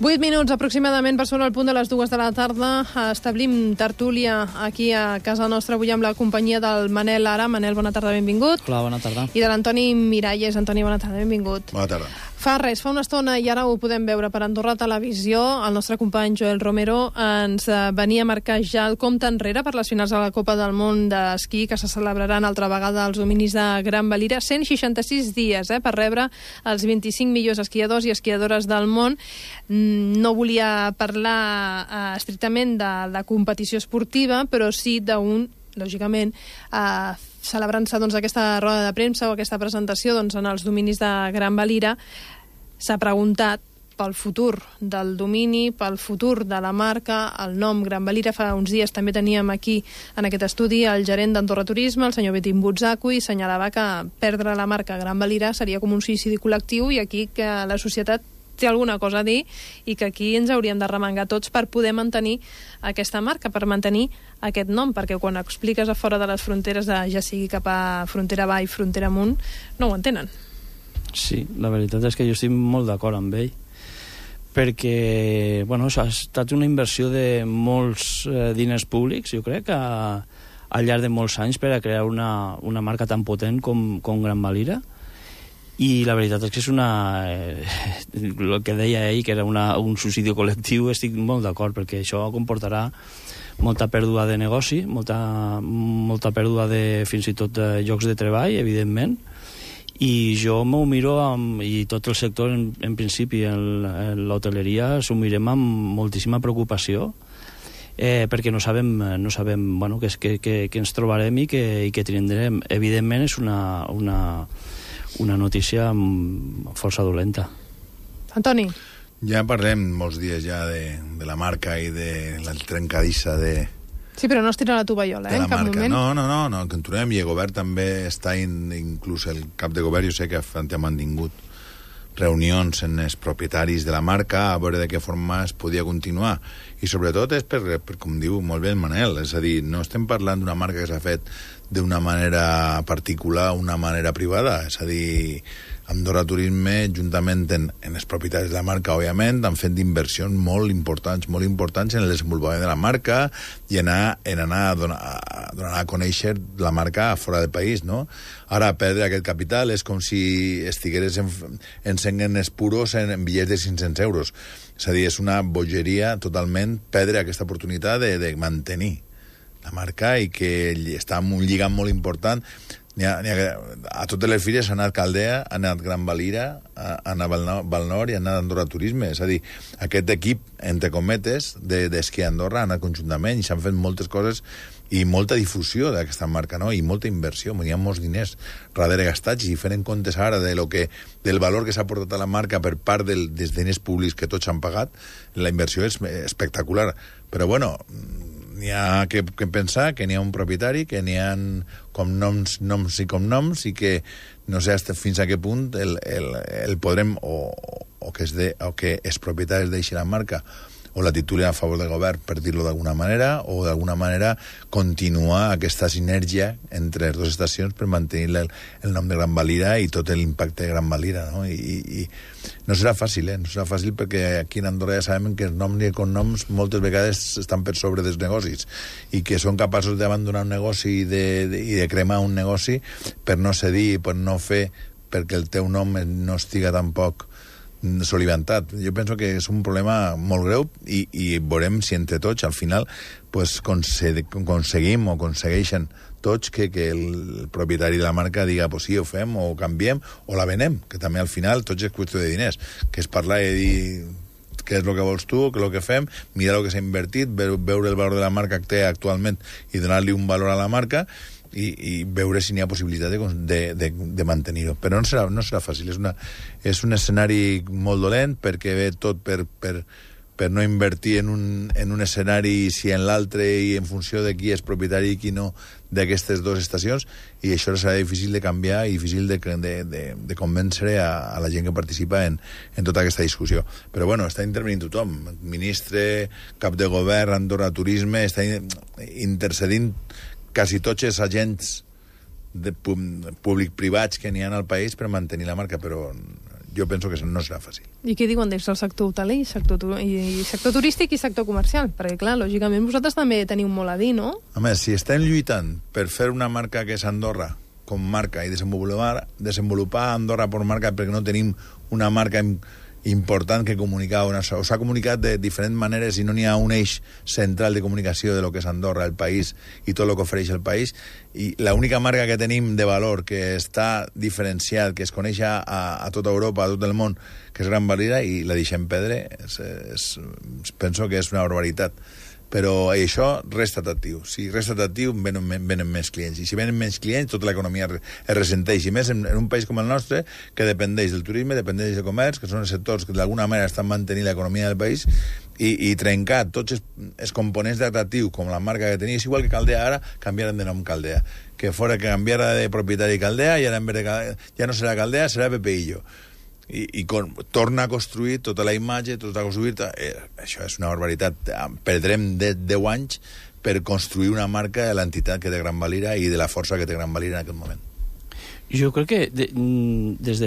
8 minuts aproximadament per sobre el punt de les 2 de la tarda. Establim tertúlia aquí a casa nostra avui amb la companyia del Manel Lara. Manel, bona tarda, benvingut. Hola, bona tarda. I de l'Antoni Miralles. Antoni, bona tarda, benvingut. Bona tarda. Fa una estona, i ara ho podem veure per Andorra Televisió, el nostre company Joel Romero ens venia a marcar ja el compte enrere per les finals de la Copa del Món d'esquí, que se celebraran altra vegada als dominis de Gran Valira. 166 dies per rebre els 25 millors esquiadors i esquiadores del món. No volia parlar estrictament de competició esportiva, però sí d'un, lògicament, celebrant-se aquesta roda de premsa o aquesta presentació en els dominis de Gran Valira. S'ha preguntat pel futur del domini, pel futur de la marca, el nom Gran Valira. Fa uns dies també teníem aquí, en aquest estudi, el gerent d'Andorra Turisme, el senyor Betim Butzaku, i assenyalava que perdre la marca Gran Valira seria com un suïcidi col·lectiu, i aquí que la societat té alguna cosa a dir i que aquí ens hauríem de remengar tots per poder mantenir aquesta marca, per mantenir aquest nom, perquè quan expliques a fora de les fronteres, ja sigui cap a frontera avall, frontera amunt, no ho entenen. Sí, la veritat és que jo estic molt d'acord amb ell, perquè ha estat una inversió de molts diners públics, jo crec, al llarg de molts anys per a crear una marca tan potent com Gran Valira. I la veritat és que és el que deia ell, que era un suïcidi col·lectiu. Estic molt d'acord, perquè això comportarà molta pèrdua de negoci, molta pèrdua de fins i tot llocs de treball, evidentment. I jo m'ho miro, i tot el sector en principi, l'hoteleria, s'ho mirem amb moltíssima preocupació, perquè no sabem què ens trobarem i què tindrem. Evidentment és una notícia força dolenta. Antoni. Ja parlem molts dies ja de la marca i de la trencadissa de... Sí, però no es tira la tovallola, en cap moment. No, que en trobem, i el govern també està, inclús el cap de govern, jo sé que ha mantingut reunions amb els propietaris de la marca a veure de què forma es podia continuar. I sobretot és per com diu molt bé el Manel, és a dir, no estem parlant d'una marca que s'ha fet d'una manera particular o una manera privada, és a dir, Andorra Turisme, juntament amb els propietaris de la marca, òbviament, han fet inversions molt importants en el desenvolupament de la marca i en anar a donar a conèixer la marca fora del país, no? Ara, perdre aquest capital és com si estigueres encenent espuros en bitllets de 500 euros. És a dir, és una bogeria totalment perdre aquesta oportunitat de mantenir la marca, i que està en un lligam molt important. A totes les fires ha anat Caldea, ha anat Gran Valira, ha anat Valnor i ha anat Andorra Turisme. És a dir, aquest equip, entre cometes, d'esquí a Andorra ha anat conjuntament i s'han fet moltes coses i molta difusió d'aquesta marca, no? I molta inversió, hi ha molts diners darrere gastats, i fent en comptes ara del valor que s'ha portat a la marca per part dels diners públics que tots han pagat, la inversió és espectacular. Però n'hi ha que pensar que n'hi ha un propietari, que n'hi ha noms i cognoms, i que no sé fins a què punt el podrem o que els propietaris deixin la marca o la titulen a favor del govern, per dir-lo d'alguna manera, o d'alguna manera continuar aquesta sinergia entre les dues estacions per mantenir el nom de Gran Valira i tot l'impacte de Gran Valira, no? I no serà fàcil, no serà fàcil, perquè aquí en Andorra ja sabem que els noms i els cognoms moltes vegades estan per sobre dels negocis, i que són capaços d'abandonar un negoci i de cremar un negoci per no cedir, per no fer, perquè el teu nom no estiga tampoc soliventat. Jo penso que és un problema molt greu, i veurem si entre tots al final aconseguim o aconsegueixen tots que el propietari de la marca diga sí, ho fem, o canviem, o la venem, que també al final tots és qüestió de diners, que és parlar i dir què és el que vols tu, què és el que fem, mirar el que s'ha invertit, veure el valor de la marca que té actualment i donar-li un valor a la marca, i veure si n'hi ha possibilitat de mantenir-ho. Però no serà fàcil, és un escenari molt dolent, perquè ve tot per no invertir en un escenari si en l'altre, i en funció de qui és propietari i qui no d'aquestes dues estacions, i això serà difícil de canviar i difícil de convèncer a la gent que participa en tota aquesta discussió. Però està intervenint tothom, ministre, cap de govern, Andorra Turisme, està intercedint quasi tots els agents públic-privats que n'hi ha al país per mantenir la marca, però jo penso que no serà fàcil. I què diuen d'ells el sector hoteler, sector turístic i sector comercial? Perquè, clar, lògicament vosaltres també teniu molt a dir, no? A més, si estem lluitant per fer una marca que és Andorra com marca i desenvolupar Andorra per marca perquè no tenim una marca important que comunicar, s'ha comunicat de diferents maneres i no n'hi ha un eix central de comunicació de lo que és Andorra, el país i tot el que ofereix el país, i l'única marca que tenim de valor, que està diferenciat, que es coneix a tota Europa, a tot el món, que és Gran Valira, i la deixem perdre, penso que és una barbaritat. Però això resta atractiu. Si resta atractiu, venen més clients. I si venen més clients, tota l'economia es ressenteix. I més en un país com el nostre, que dependeix del turisme, dependeix del comerç, que són els sectors que d'alguna manera estan mantenint l'economia del país, i trencar tots els components d'atractiu, com la marca que tenia, és igual que Caldea ara, canviaren de nom Caldea. Que fora que canviara de propietari Caldea, i ara en vez de ja no serà Caldea, serà Pepeillo. I torna a construir tota la imatge, això és una barbaritat. Perdrem 10 anys per construir una marca de l'entitat que té Gran Valira i de la força que té Gran Valira en aquest moment. Jo crec que des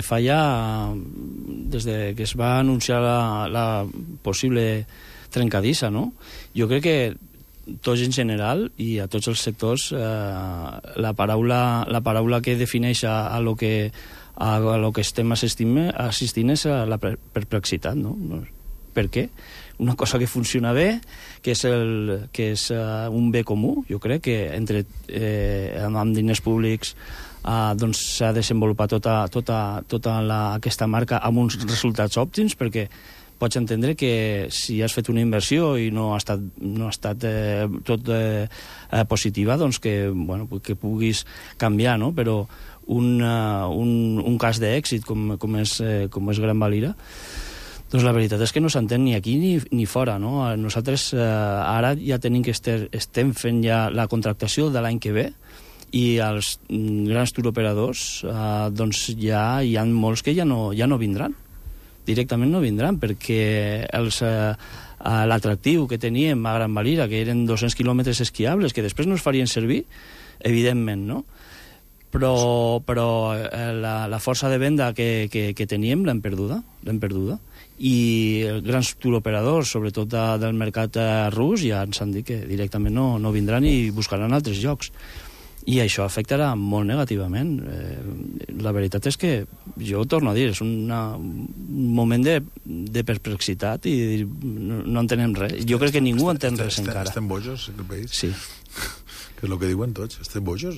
que es va anunciar la possible trencadissa, no? Jo crec que tots en general i a tots els sectors la paraula que defineix a lo que estem assistint és la perplexitat, no? Per què? Una cosa que funciona bé, que és un bé comú, jo crec que amb diners públics doncs s'ha desenvolupat tota aquesta marca amb uns resultats òptims, perquè pots entendre que si has fet una inversió i no ha estat tot positiva, doncs que puguis canviar, no? Però un cas d'èxit com és Gran Valira, doncs la veritat és que no s'entén ni aquí ni fora, no? Nosaltres ara ja estem fent ja la contractació de l'any que ve, i els grans turoperadors doncs ja hi ha molts que ja no vindran, directament no vindran, perquè l'atractiu que teníem a Gran Valira, que eren 200 quilòmetres esquiables, que després no es farien servir, evidentment, no? Però la força de venda que teníem l'hem perduda, i els grans turoperadors, sobretot del mercat rus, ja ens han dit que directament no vindran i buscaran altres llocs, i això afectarà molt negativament. La veritat és que jo torno a dir, és un moment de perplexitat i no entenem res. Jo crec que ningú entén res encara. Estem bojos, el país? Sí. Que és el que diuen tots, estem bojos.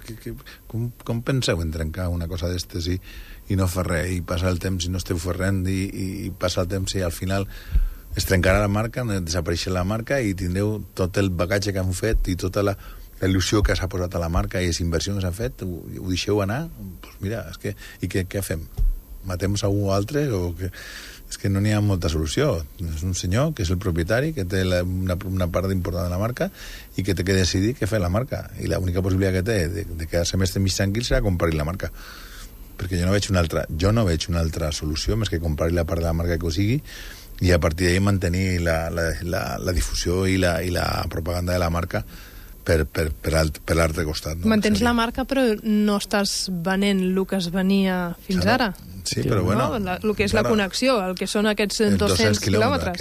Com penseu en trencar una cosa d'estes i no fer res, i passar el temps i no esteu ferrent, i passar el temps i al final es trencarà la marca, desapareixerà la marca i tindreu tot el bagatge que han fet i tota la il·lusió que s'ha posat a la marca i les inversions que s'ha fet, ho deixeu anar? Pues mira, i què fem? Matem algú altre? És que no n'hi ha molta solució. És un senyor que és el propietari, que té una part important de la marca i que té que decidir què fer la marca. I l'única possibilitat que té de quedar-se més tranquil serà comprar la marca. Perquè jo no veig una altra solució més que comprar la part de la marca que ho sigui i a partir d'ahí mantenir la difusió i la propaganda de la marca per l'altre costat. No? Mantens la marca, però no estàs venent el que es venia fins ara. Sí, però bueno... El que és la connexió, el que són aquests 200 quilòmetres.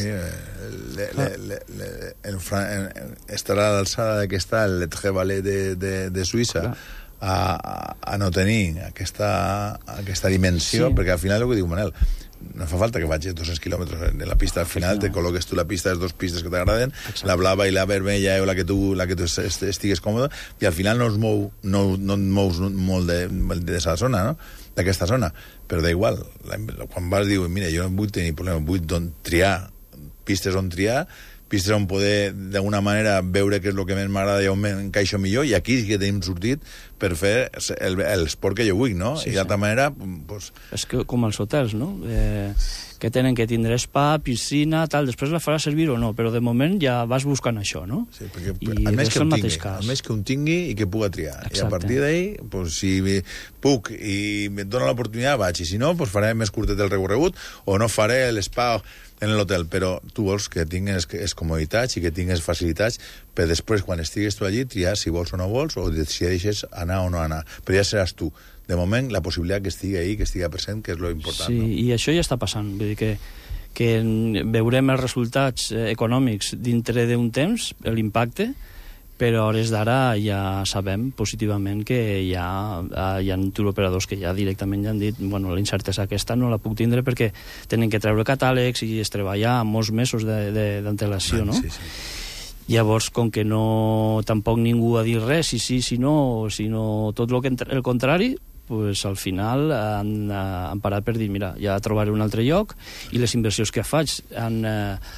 Estarà a l'alçada que està el Lettre Valais de Suïssa a no tenir aquesta dimensió, perquè al final el que diu Manel, no fa falta que vagi 200 quilòmetres en la pista. Al final te col·loques tu la pista, les dues pistes que t'agraden, la blava i la vermella o la que tu estigues còmode, i al final no et mous molt d'aquesta zona, no? D'aquesta zona. Però da igual, quan vas dir, mira, jo no vull tenir problema, vull triar pistes on triar, pistes on poder d'alguna manera veure què és el que més m'agrada i on m'encaixo millor, i aquí sí que tenim sortit per fer l'esport que jo vull, no? I d'altra manera... És que com els hotels, no? Que tenen que tindre spa, piscina, tal, després la farà servir o no, però de moment ja vas buscant això, no? Sí, perquè almenys que un tingui i que puga triar. Exacte. I a partir d'ahí, si puc i em dóna l'oportunitat, vaig, i si no, faré més curtet el recorregut o no faré l'espa en l'hotel, però tu vols que tingues comoditats i que tingues facilitats per després, quan estigues tu allí, triar si vols o no vols, o decideixes anar o no anar. Però ja seràs tu. de moment, la possibilitat que estigui ahí, que estigui present, que és lo important. Sí, no? I això ja està passant. Vull dir que veurem els resultats econòmics dintre d'un temps, l'impacte, però a hores d'ara ja sabem positivament que hi ha turoperadors que ja directament ja han dit bueno, la incertesa aquesta no la puc tindre perquè tenen que treure catàlegs i es treballa molts mesos d'antelació, no? Sí, sí. Llavors, com que no tampoc ningú ha dit res, si no tot el contrari, pues, al final han parat per dir, mira, ja trobaré un altre lloc i les inversions que faig en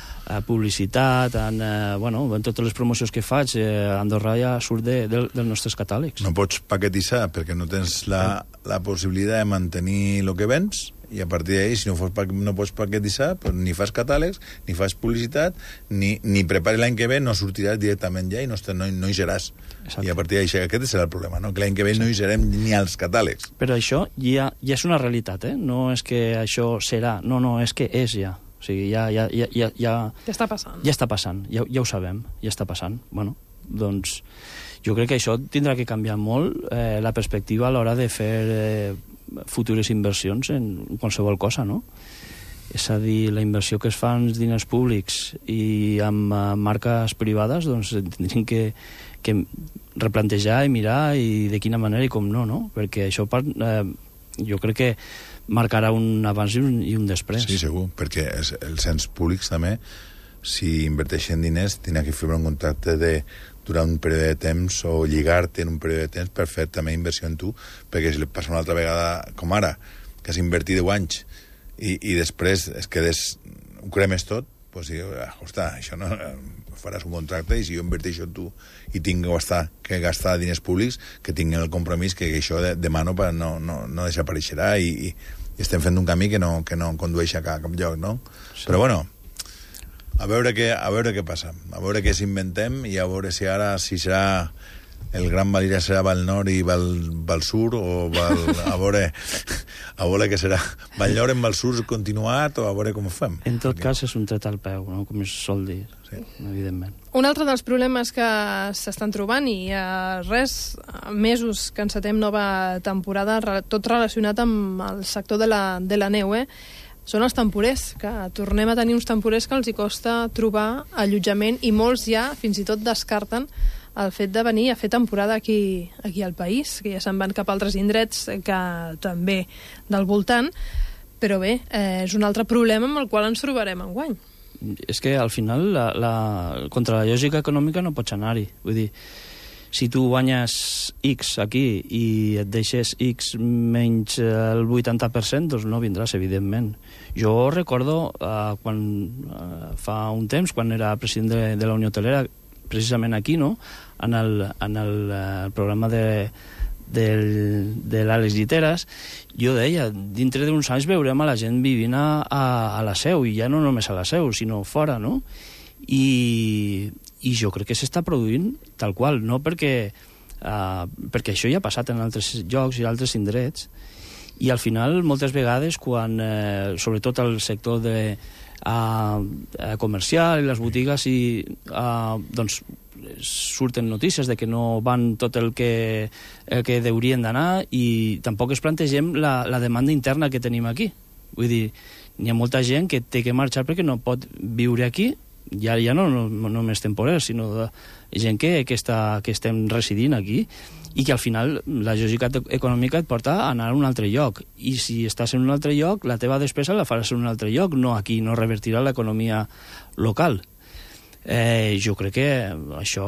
publicitat, en totes les promocions que faig, Andorra ja surt dels nostres catàlegs. No pots paquetitzar perquè no tens la possibilitat de mantenir el que vens, i a partir d'ahí, si no pots paquetitzar, pues ni fas catàlegs, ni fas publicitat, ni prepares l'any que ve, no sortiràs directament ja i no hi seràs. Exacte. I a partir d'ahí, aquest serà el problema, no? Que l'any que ve no hi serem ni als catàlegs. Però això ja és una realitat, no és que això serà, no, és que és ja. O sigui, ja està passant. Ja està passant, ja ho sabem, ja està passant. Bueno, doncs jo crec que això tindrà que canviar molt la perspectiva a l'hora de fer futures inversions en qualsevol cosa, no? És a dir, la inversió que es fa en diners públics i amb marques privades, doncs tindrien que replantejar i mirar i de quina manera i com no? Perquè això jo crec que marcarà un abans i un després. Sí, segur, perquè els ens públics també, si inverteixen diners, tenen que fer un contracte durant un període de temps o lligar-te en un període de temps per fer també inversió en tu, perquè si passa una altra vegada com ara, que has invertit 10 anys i després ho cremes tot, doncs això no faràs un contracte i si jo inverteixo en tu i tinc que gastar diners públics, que tinguin el compromís que això demà no desapareixerà i estem fent un camí que no condueix a cap lloc, no? Sí. Però bueno, a veure què passa, a veure què s'inventem i a veure si ara serà el Gran Valira serà Val Nord i Val Sur o a veure què serà Valllor en Val Sur continuat o a veure com ho fem. En tot cas és un tret al peu, no? Com es sol dir, sí. Evidentment. Un altre dels problemes que s'estan trobant i mesos que encetem nova temporada, tot relacionat amb el sector de la neu, són els temporers, que tornem a tenir uns temporers que els hi costa trobar allotjament i molts ja fins i tot descarten el fet de venir a fer temporada aquí al país, que ja se'n van cap a altres indrets que també del voltant, però bé, és un altre problema amb el qual ens trobarem enguany. És que al final contra la lògica econòmica no pots anar-hi. Vull dir, si tu guanyes X aquí i et deixes X menys el 80%, doncs no vindràs, evidentment. Jo recordo fa un temps, quan era president de la Unió Hotelera, precisament aquí, no?, en el programa de l'Àlex Lliteres, jo deia, dintre d'uns anys veurem a la gent vivint a la Seu, i ja no només a la Seu, sinó fora, no? I jo crec que s'està produint tal qual, no? Perquè això ja ha passat en altres llocs i altres indrets, i al final, moltes vegades, quan, sobretot el sector comercial i les botigues, doncs surten notícies de que no van tot el que deurien d'anar i tampoc es plantegem la demanda interna que tenim aquí. Vull dir, hi ha molta gent que té que marxar perquè no pot viure aquí, ja no només temporers, sinó gent que estem residint aquí i que al final la lògica econòmica et porta a anar a un altre lloc, i si estàs en un altre lloc la teva despesa la faràs en un altre lloc, no aquí, no revertirà l'economia local. Jo crec que això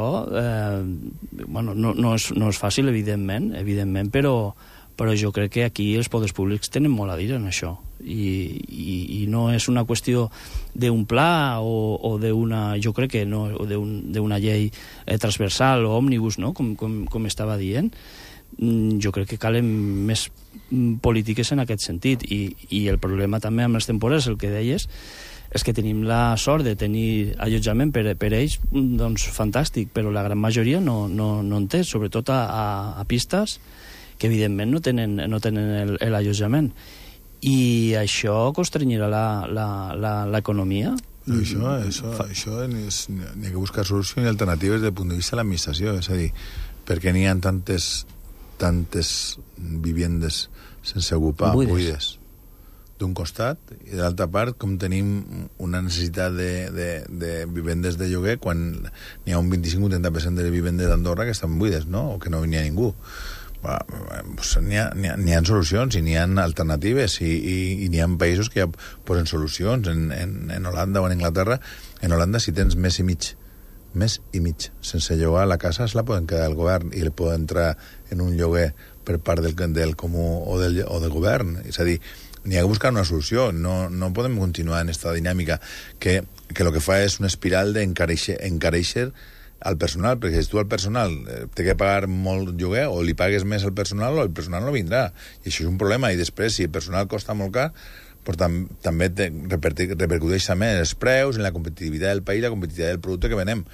no és fàcil, evidentment, però jo crec que aquí els poders públics tenen molt a dir en això, i no és una qüestió d'un pla o d'una, jo crec que no, o d'una llei transversal o òmnibus, no?, com estava dient. Jo crec que calen més polítiques en aquest sentit, i el problema també amb les temporades, el que deies, és que tenim la sort de tenir allotjament per ells, doncs fantàstic, però la gran majoria no en té, sobretot a pistes que evidentment no tenen l'allotjament, i això constrenyirà l'economia. Això n'hi ha que buscar solucions i alternatives des del punt de vista de l'administració, és a dir, perquè n'hi ha tantes tantes vivendes sense ocupar, buides, d'un costat, i de l'altra part, com tenim una necessitat de vivendes de lloguer quan n'hi ha un 25-30% de vivendes d'Andorra que estan buides, no? O que no n'hi ha ningú. Pues n'hi ha solucions i n'hi ha alternatives i n'hi ha països que ja posen solucions. En Holanda o en Anglaterra, en Holanda, si tens mes i mig sense llogar la casa, se la poden quedar el govern i le poden entrar en un lloguer per part del comú o del govern. És a dir, n'hi ha que buscar una solució. No podem continuar en aquesta dinàmica que el que fa és una espiral d'encareixer al personal, perquè si tu al personal té que pagar molt lloguer, o li pagues més al personal o el personal no vindrà. I això és un problema. I després, si el personal costa molt car, però també repercuteix també en els preus, en la competitivitat del país, la competitivitat del producte que venem.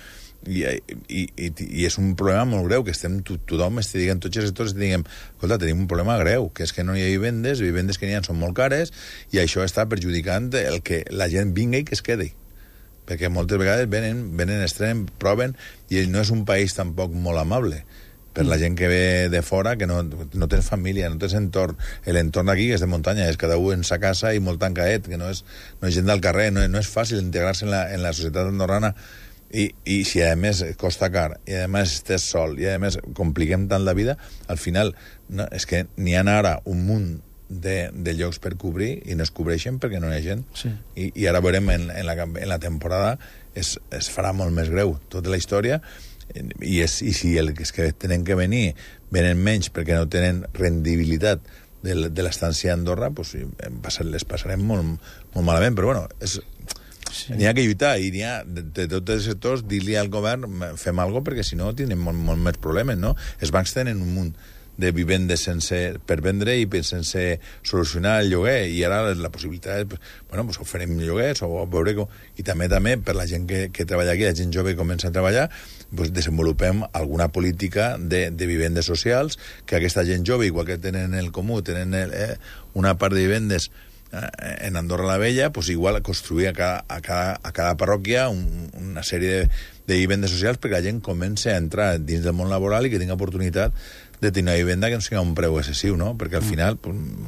I és un problema molt greu, que tothom estigui dient, tots els sectors diguem, escolta, tenim un problema greu, que és que no hi ha vivendes que n'hi ha són molt cares, i això està perjudicant el que la gent vingui i que es quedi. Perquè moltes vegades venen, estrenen, proven, i no és un país tampoc molt amable per la gent que ve de fora, que no tens família, no tens entorn. L'entorn aquí és de muntanya, és cada un en sa casa i molt tancaet, que no és gent del carrer, no és fàcil integrar-se en la societat andorrana. I si a més costa car, i a més estàs sol, i a més compliquem tant la vida, al final és que n'hi ha ara un munt de llocs per cobrir i no es cobreixen perquè no hi ha gent. Sí. I ara veurem en la temporada es farà molt més greu tota la història, i si els que tenen que venir venen menys perquè no tenen rendibilitat de l'estància a Andorra, pues, les passarem molt malament, però bueno, n'hi ha que lluitar, i n'hi ha de tots els sectors dir-li al govern fem alguna cosa, perquè si no tindrem molt més problemes, no? Els bancs tenen un munt de vivendes per vendre i sense solucionar el lloguer, i ara la possibilitat és, pues oferim lloguers o veure com... I també per la gent que treballa aquí, la gent jove que comença a treballar, pues desenvolupem alguna política de vivendes socials, que aquesta gent jove, igual que tenen el comú, tenen una part de vivendes en Andorra la Vella, pues igual construir a cada parròquia una sèrie de vivendes socials perquè la gent comença a entrar dins del món laboral i que tingui oportunitat de tenir una vivenda que no sigui un preu excessiu, no? Perquè al final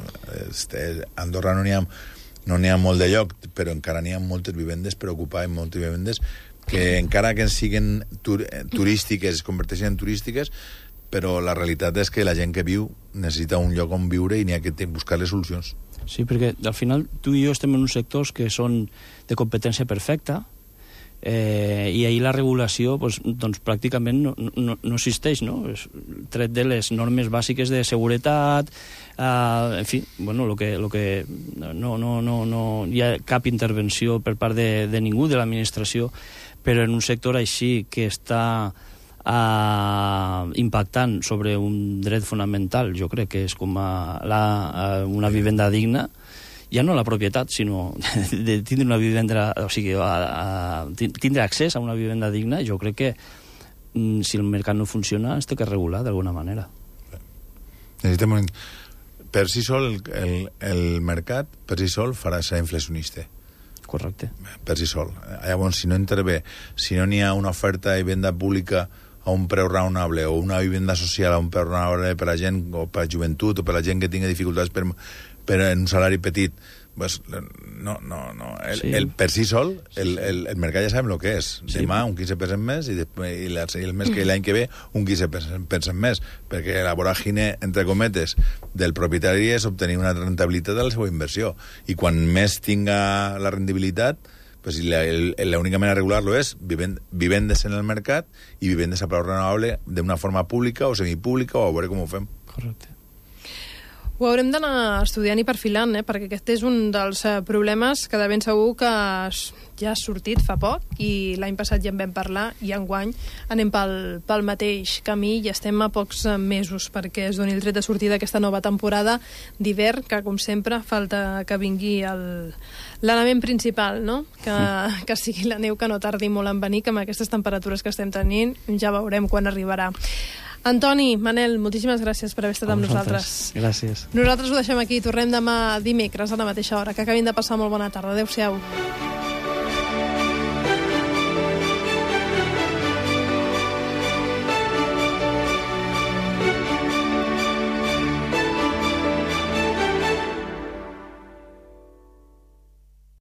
a Andorra no n'hi ha molt de lloc, però encara n'hi ha moltes vivendes per ocupar, i moltes vivendes que encara que siguin turístiques, es converteixen en turístiques, però la realitat és que la gent que viu necessita un lloc on viure i n'hi ha que buscar les solucions. Sí, perquè al final tu i jo estem en uns sectors que són de competència perfecta, i ahir la regulació doncs pràcticament no existeix, no? Tret de les normes bàsiques de seguretat, en fi, bueno, lo que no hi ha cap intervenció per part de ningú de l'administració, però en un sector així que està impactant sobre un dret fonamental, jo crec que és com una vivenda digna, ja no la propietat, sinó de tindre una vivenda, o sigui, tindre accés a una vivenda digna, jo crec que si el mercat no funciona es té que regular d'alguna manera. Necessitem per si sol el mercat per si sol farà ser inflacionista. Correcte. Per si sol. Llavors, si no intervé, si no n'hi ha una oferta de vivenda pública a un preu raonable, o una vivenda social a un preu raonable per a gent, o per a joventut, o per a gent que tingui dificultats per en un salari petit, pues, no. El per si sol, el mercat ja sabem el que és. Demà un 15% més, i el mes que l'any que ve un 15% més, perquè la voràgine, entre cometes, del propietari és obtenir una rentabilitat de la seva inversió. I quan més tinga la rendibilitat, pues l'única manera de regular-lo és vivendes en el mercat i vivendes a preu renovable d'una forma pública o semipública, o a veure com ho fem. Correcte. Ho haurem d'anar estudiant i perfilant, perquè aquest és un dels problemes que de ben segur que ja ha sortit fa poc, i l'any passat ja en vam parlar, i enguany anem pel mateix camí i estem a pocs mesos perquè es doni el tret de sortida d'aquesta nova temporada d'hivern, que com sempre falta que vingui l'element principal, no? Que sigui la neu, que no tardi molt en venir, que amb aquestes temperatures que estem tenint ja veurem quan arribarà. Antoni, Manel, moltíssimes gràcies per haver estat amb nosaltres. Gràcies. Nosaltres ho deixem aquí, tornem demà dimecres a la mateixa hora. Que acabin de passar molt bona tarda. Adéu-siau.